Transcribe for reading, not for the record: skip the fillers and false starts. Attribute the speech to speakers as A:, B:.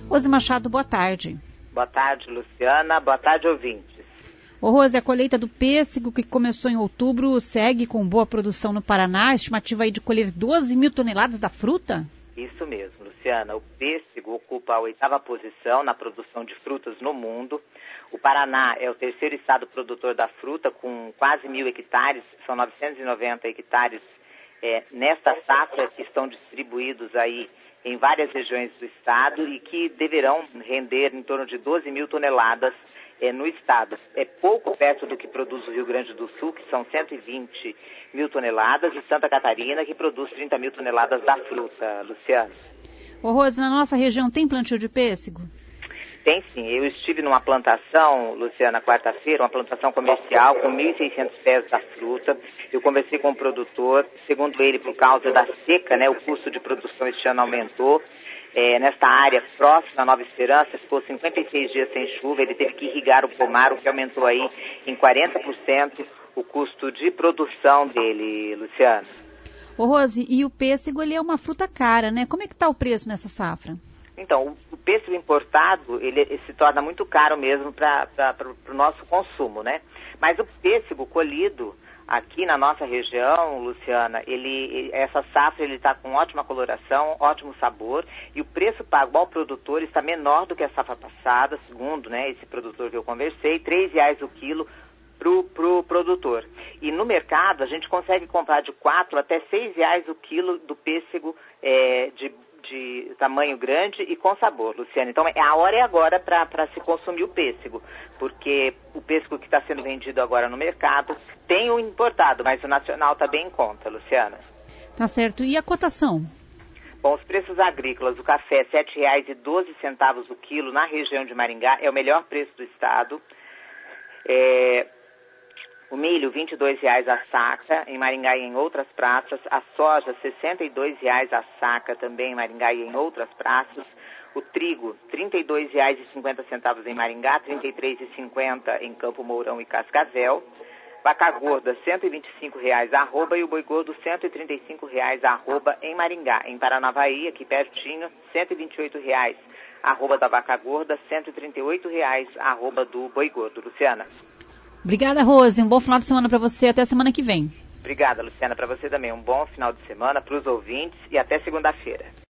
A: Rose Machado, boa tarde.
B: Boa tarde, Luciana. Boa tarde, ouvintes.
A: Ô Rose, a colheita do pêssego que começou em outubro segue com boa produção no Paraná, estimativa aí de colher 12 mil toneladas da fruta?
B: Isso mesmo, Luciana. O pêssego ocupa a 8ª posição na produção de frutas no mundo. O Paraná é o 3º estado produtor da fruta, com quase 1.000 hectares, são 990 hectares nesta safra, que estão distribuídos aí em várias regiões do estado e que deverão render em torno de 12 mil toneladas no estado. É pouco perto do que produz o Rio Grande do Sul, que são 120 mil toneladas, e Santa Catarina, que produz 30 mil toneladas da fruta, Luciana.
A: Ô Rose, na nossa região tem plantio de pêssego?
B: Tem sim. Eu estive numa plantação, Luciana, quarta-feira, uma plantação comercial com 1.600 pés da fruta. Eu conversei com o produtor, segundo ele, por causa da seca, o custo de produção este ano aumentou. Nesta área próxima à Nova Esperança, ficou 56 dias sem chuva, ele teve que irrigar o pomar, o que aumentou aí em 40% o custo de produção dele, Luciana.
A: Ô Rose, e o pêssego, ele é uma fruta cara, né? Como é que está o preço nessa safra?
B: Então, o pêssego importado, ele se torna muito caro mesmo para o nosso consumo, né? Mas o pêssego colhido aqui na nossa região, Luciana, essa safra ele está com ótima coloração, ótimo sabor, e o preço pago ao produtor está menor do que a safra passada, segundo esse produtor que eu conversei, R$3 o quilo pro produtor. E no mercado a gente consegue comprar de R$4 até R$6 o quilo do pêssego de tamanho grande e com sabor, Luciana. Então, a hora é agora para se consumir o pêssego, porque o pêssego que está sendo vendido agora no mercado tem o importado, mas o nacional está bem em conta, Luciana.
A: Tá certo. E a cotação?
B: Bom, os preços agrícolas, o café R$ 7,12 o quilo na região de Maringá, é o melhor preço do estado. O milho, R$ 22,00 a saca, em Maringá e em outras praças. A soja, R$ 62,00 a saca, também em Maringá e em outras praças. O trigo, R$ 32,50 em Maringá, R$ 33,50 em Campo Mourão e Cascavel. Vaca gorda, R$ 125,00 a arroba, e o boi gordo, R$ 135,00 a arroba em Maringá. Em Paranavaí, aqui pertinho, R$ 128,00 a arroba da vaca gorda, R$ 138,00 a arroba do boi gordo. Luciana.
A: Obrigada, Rose. Um bom final de semana para você. Até semana que vem.
B: Obrigada, Luciana. Para você também. Um bom final de semana para os ouvintes e até segunda-feira.